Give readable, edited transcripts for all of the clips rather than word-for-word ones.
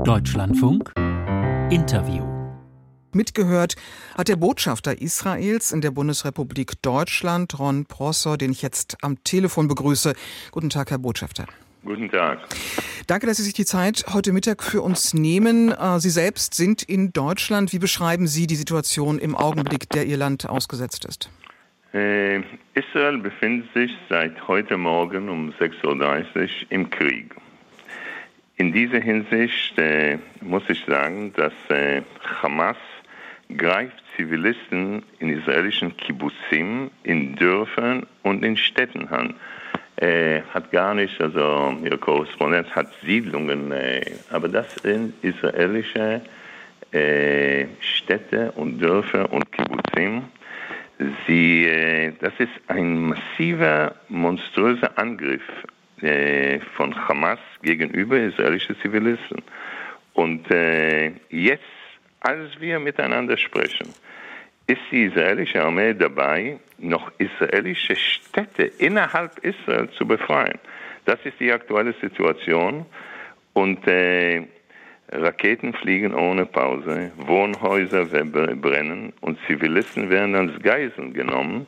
Deutschlandfunk Interview. Mitgehört hat der Botschafter Israels in der Bundesrepublik Deutschland, Ron Prosor, den ich jetzt am Telefon begrüße. Guten Tag, Herr Botschafter. Guten Tag. Danke, dass Sie sich die Zeit heute Mittag für uns nehmen. Sie selbst sind in Deutschland. Wie beschreiben Sie die Situation im Augenblick, der Ihr Land ausgesetzt ist? Israel befindet sich seit heute Morgen um 6.30 Uhr im Krieg. In dieser Hinsicht muss ich sagen, dass Hamas greift Zivilisten in israelischen Kibbutzim, in Dörfern und in Städten an. Hat gar nicht, also Ihr Korrespondent hat Siedlungen, aber das sind israelische Städte und Dörfer und Kibbutzim. Das ist ein massiver, monströser Angriff von Hamas gegenüber israelischen Zivilisten. Und jetzt, als wir miteinander sprechen, ist die israelische Armee dabei, noch israelische Städte innerhalb Israel zu befreien. Das ist die aktuelle Situation. Und Raketen fliegen ohne Pause, Wohnhäuser brennen und Zivilisten werden als Geiseln genommen.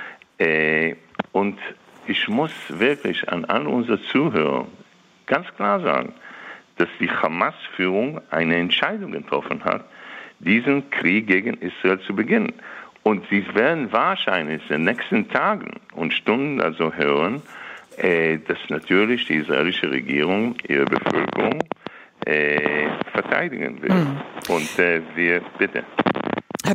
Und ich muss wirklich an all unsere Zuhörer ganz klar sagen, dass die Hamas-Führung eine Entscheidung getroffen hat, diesen Krieg gegen Israel zu beginnen. Und sie werden wahrscheinlich in den nächsten Tagen und Stunden also hören, dass natürlich die israelische Regierung ihre Bevölkerung verteidigen will. Und wir bitte. Herr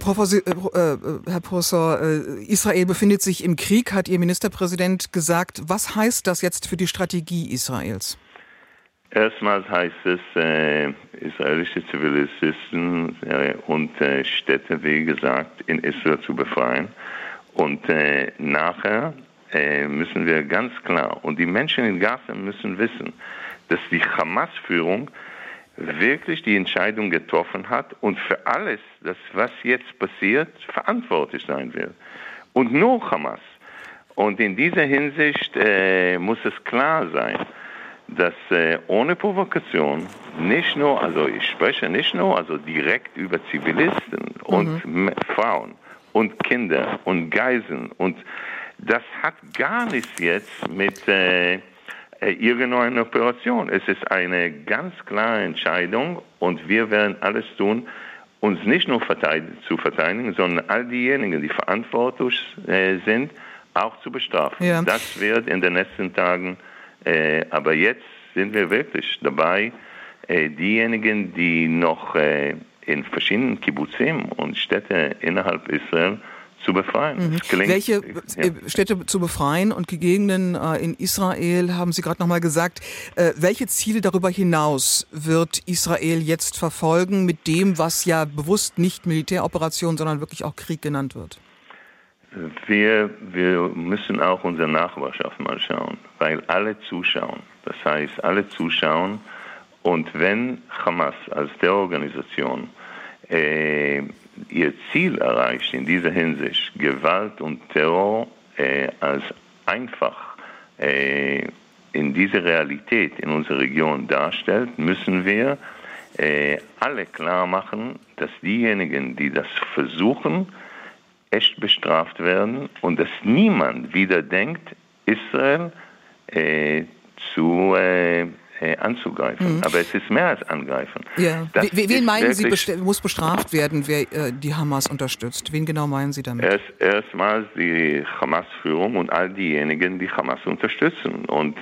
Prosor, Israel befindet sich im Krieg, hat Ihr Ministerpräsident gesagt. Was heißt das jetzt für die Strategie Israels? Erstmals heißt es, israelische Zivilisten und Städte, wie gesagt, in Israel zu befreien. Und nachher müssen wir ganz klar, und die Menschen in Gaza müssen wissen, dass die Hamas-Führung wirklich die Entscheidung getroffen hat und für alles, was jetzt passiert, verantwortlich sein wird. Und nur Hamas. Und in dieser Hinsicht muss es klar sein, dass ohne Provokation nicht nur, also ich spreche nicht nur also direkt über Zivilisten und Frauen und Kinder und Geiseln, und das hat gar nichts jetzt mit irgendeiner Operation. Es ist eine ganz klare Entscheidung und wir werden alles tun, uns nicht nur zu verteidigen, sondern all diejenigen, die verantwortlich sind, auch zu bestrafen. Ja. Das wird in den nächsten Tagen, aber jetzt sind wir wirklich dabei, diejenigen, die noch in verschiedenen Kibbutzim und Städte innerhalb Israel zu befreien. Welche Städte zu befreien und Gegenden in Israel, haben Sie gerade nochmal gesagt. Welche Ziele darüber hinaus wird Israel jetzt verfolgen mit dem, was ja bewusst nicht Militäroperation, sondern wirklich auch Krieg genannt wird? Wir müssen auch unsere Nachbarschaft mal schauen, weil alle zuschauen. Das heißt, alle zuschauen, und wenn Hamas als Terrororganisation ihr Ziel erreicht in dieser Hinsicht, Gewalt und Terror als einfach in dieser Realität in unserer Region darstellt, müssen wir alle klar machen, dass diejenigen, die das versuchen, echt bestraft werden und dass niemand wieder denkt, Israel anzugreifen. Aber es ist mehr als angreifen. Ja. Wen meinen Sie, muss bestraft werden, wer die Hamas unterstützt? Wen genau meinen Sie damit? Erstmals die Hamas-Führung und all diejenigen, die Hamas unterstützen. Und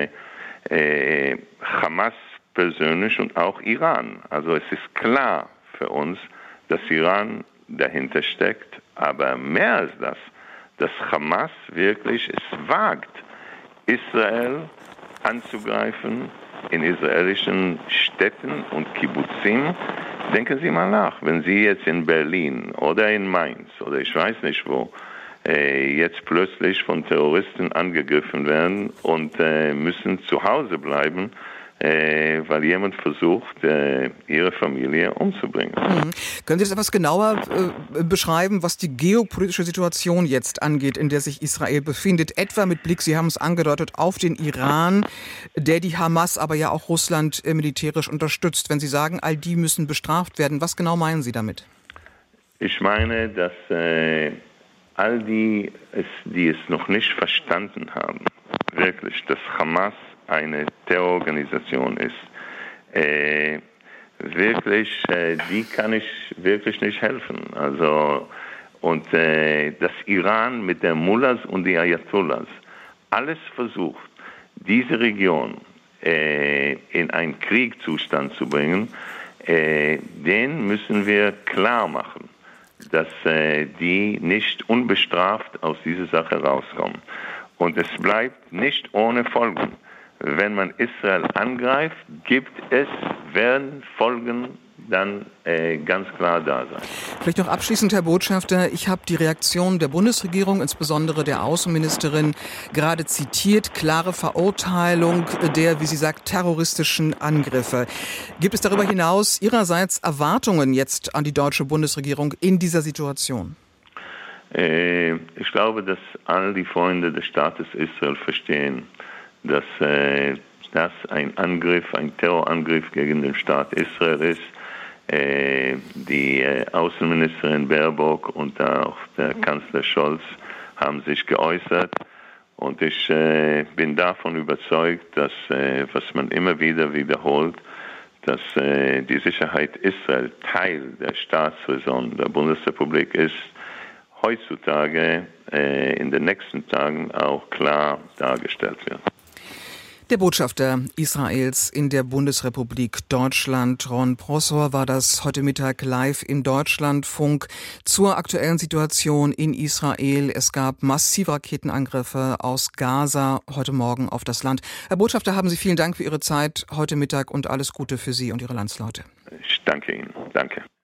Hamas persönlich und auch Iran. Also es ist klar für uns, dass Iran dahinter steckt. Aber mehr als das, dass Hamas wirklich es wagt, Israel anzugreifen in israelischen Städten und Kibbutzim. Denken Sie mal nach, wenn Sie jetzt in Berlin oder in Mainz oder ich weiß nicht wo jetzt plötzlich von Terroristen angegriffen werden und müssen zu Hause bleiben, weil jemand versucht, ihre Familie umzubringen. Können Sie das etwas genauer beschreiben, was die geopolitische Situation jetzt angeht, in der sich Israel befindet? Etwa mit Blick, Sie haben es angedeutet, auf den Iran, der die Hamas, aber ja auch Russland militärisch unterstützt. Wenn Sie sagen, all die müssen bestraft werden, was genau meinen Sie damit? Ich meine, dass all die es noch nicht verstanden haben, wirklich, dass Hamas eine Terrororganisation ist, die kann ich wirklich nicht helfen. Also, und das Iran mit der Mullahs und die Ayatollahs alles versucht, diese Region in einen Kriegszustand zu bringen, den müssen wir klar machen, dass die nicht unbestraft aus dieser Sache rauskommen. Und es bleibt nicht ohne Folgen. Wenn man Israel angreift, werden Folgen dann ganz klar da sein. Vielleicht noch abschließend, Herr Botschafter, ich habe die Reaktion der Bundesregierung, insbesondere der Außenministerin, gerade zitiert. Klare Verurteilung der, wie sie sagt, terroristischen Angriffe. Gibt es darüber hinaus Ihrerseits Erwartungen jetzt an die deutsche Bundesregierung in dieser Situation? Ich glaube, dass all die Freunde des Staates Israel verstehen, dass das ein Terrorangriff gegen den Staat Israel ist. Die Außenministerin Baerbock und auch der Kanzler Scholz haben sich geäußert. Und ich bin davon überzeugt, dass, was man immer wieder wiederholt, dass die Sicherheit Israel Teil der Staatsräson der Bundesrepublik ist, heutzutage in den nächsten Tagen auch klar dargestellt wird. Der Botschafter Israels in der Bundesrepublik Deutschland, Ron Prosor, war das heute Mittag live im Deutschlandfunk zur aktuellen Situation in Israel. Es gab massive Raketenangriffe aus Gaza heute Morgen auf das Land. Herr Botschafter, haben Sie vielen Dank für Ihre Zeit heute Mittag und alles Gute für Sie und Ihre Landsleute. Ich danke Ihnen. Danke.